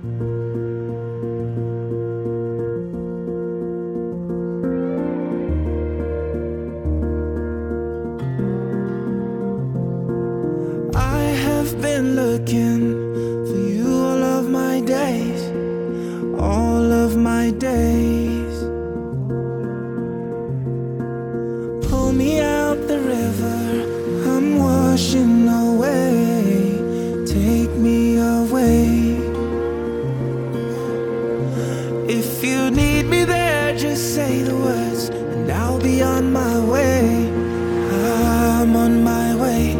I have been looking for you all of my days, all of my days. Pull me out the river, I'm washing away. Take me away. If you need me there, just say the words and I'll be on my way. I'm on my way.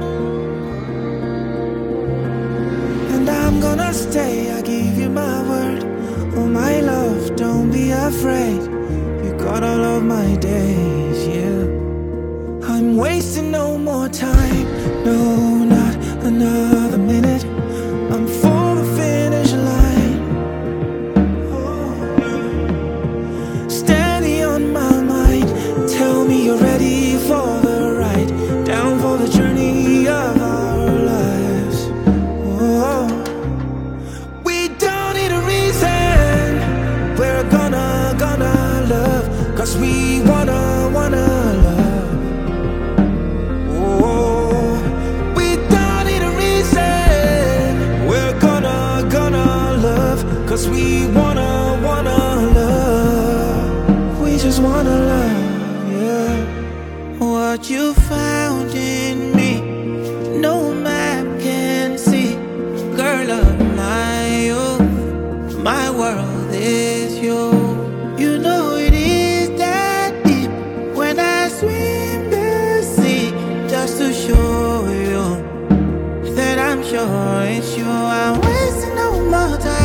And I'm gonna stay, I give you my word. Oh my love, don't be afraid. You got all of my days, yeah. I'm wasting no more time, no, not another minute. I'm for the finish line. Steady on my mind, tell me you're ready for the ride, down for the journey of our lives. Oh, we don't need a reason, we're gonna love, 'cause we wanna love. Oh, we don't need a reason, we're gonna love, 'cause we wanna love. We just wanna love, yeah. What you found in me, no map can see. Girl of my youth, my world is you. You know it is that deep when I swim the sea, just to show you that I'm sure it's you. I'm wasting no more time.